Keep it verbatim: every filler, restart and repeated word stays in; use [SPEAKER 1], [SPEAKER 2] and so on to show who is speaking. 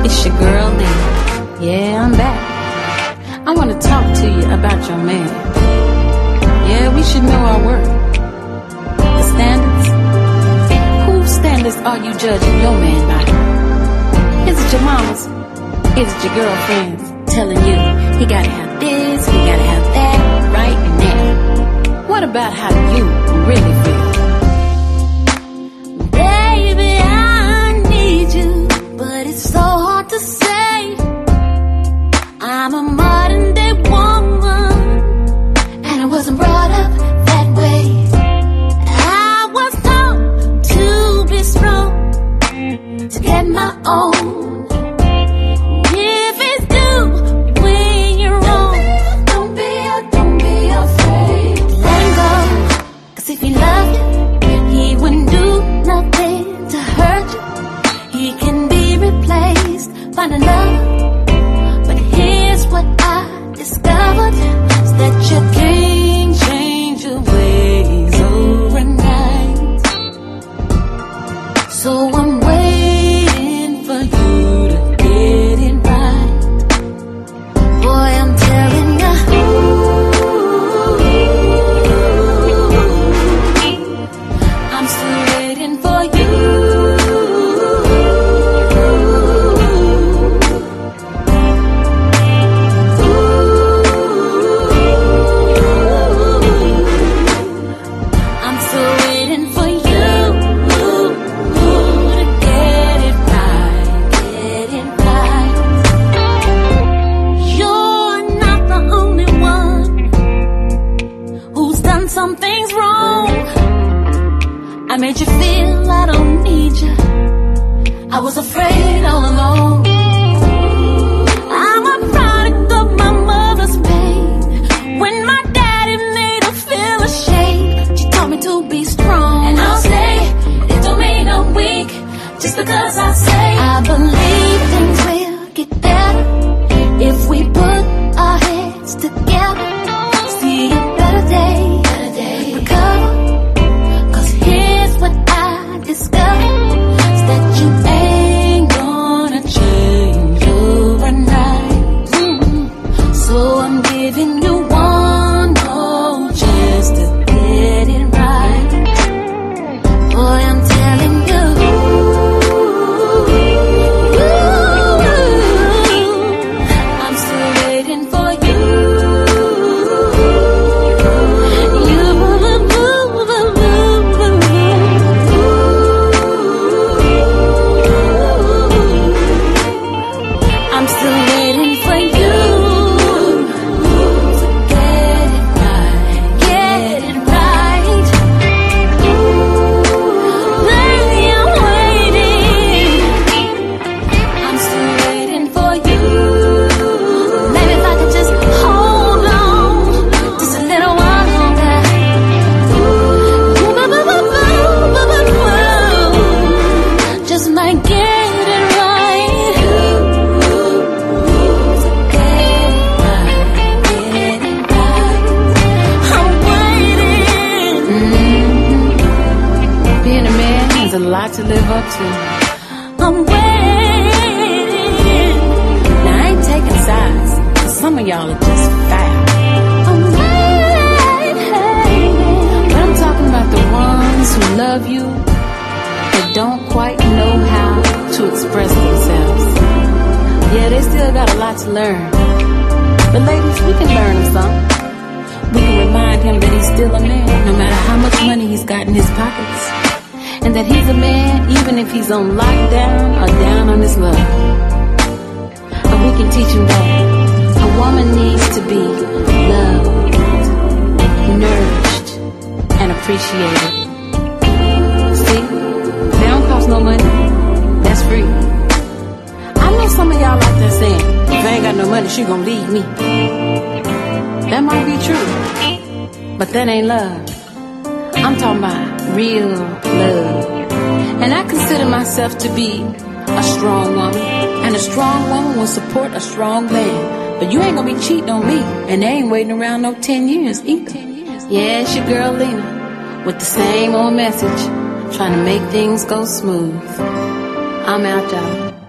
[SPEAKER 1] It's your girl Lena. Yeah, I'm back. I want to talk to you about your man. Yeah, we should know our worth. The standards? Whose standards are you judging your man by? Is it your mama's? Is it your girlfriend's telling you he gotta have this, he gotta have that, right now? What about how you really feel?
[SPEAKER 2] Baby, I need you, but it's so hard to say. I'm a modern day woman, and I wasn't brought up that way. I was taught to be strong, to get my own. If it's due when you're wrong, don't be, don't be afraid. Let him go, 'cause if he loved you, he wouldn't do nothing to hurt you. He can be replaced, find another. But here's what I discovered, is that you can't change your ways overnight. So I'm waiting for you to get it right. Boy, I'm telling you, I'm still waiting for you. I'm still waiting for you to get it right, get it right. You're not the only one who's done some things wrong. I made you feel I don't need you. I was afraid all along. I'm a product of my mother's pain. When my daddy made her feel ashamed, she taught me to be strong. And I'll say, it don't mean I'm weak, just because I say I believe things will get better if we put our heads together. See a better day, better day. Recover, 'cause here's what I discovered, is that you ain't gonna change overnight. Mm. So I'm giving you one more chance to get it right. Boy, I'm telling you, I'm still waiting for you. You, I'm still waiting for you to get it right, get it right. Baby, I'm waiting. I'm still waiting for you. Maybe if I could just hold on just a little while longer. Just might get it right. Get it right, get it right. I'm waiting.
[SPEAKER 1] Being a man is a lot to live up to.
[SPEAKER 2] I'm waiting.
[SPEAKER 1] Now, I ain't taking sides, 'cause some of y'all are just foul.
[SPEAKER 2] I'm waiting.
[SPEAKER 1] But I'm talking about the ones who love you but don't quite know how to express themselves. Yeah, they still got a lot to learn. But ladies, we can learn him something. We can remind him that he's still a man, no matter how much money he's got in his pockets. And that he's a man even if he's on lockdown or down on his luck. And we can teach him that a woman needs to be loved, nourished, and appreciated. See? They don't cost no money. That's free. I know some of y'all like that saying, if I ain't got no money, she gonna leave me. That might be true, but that ain't love. I'm talking about real love. And I consider myself to be a strong woman. And a strong woman will support a strong man. But you ain't gonna be cheating on me, and they ain't waiting around no ten years either. Yeah, it's your girl Lena, with the same old message, trying to make things go smooth. I'm out, y'all.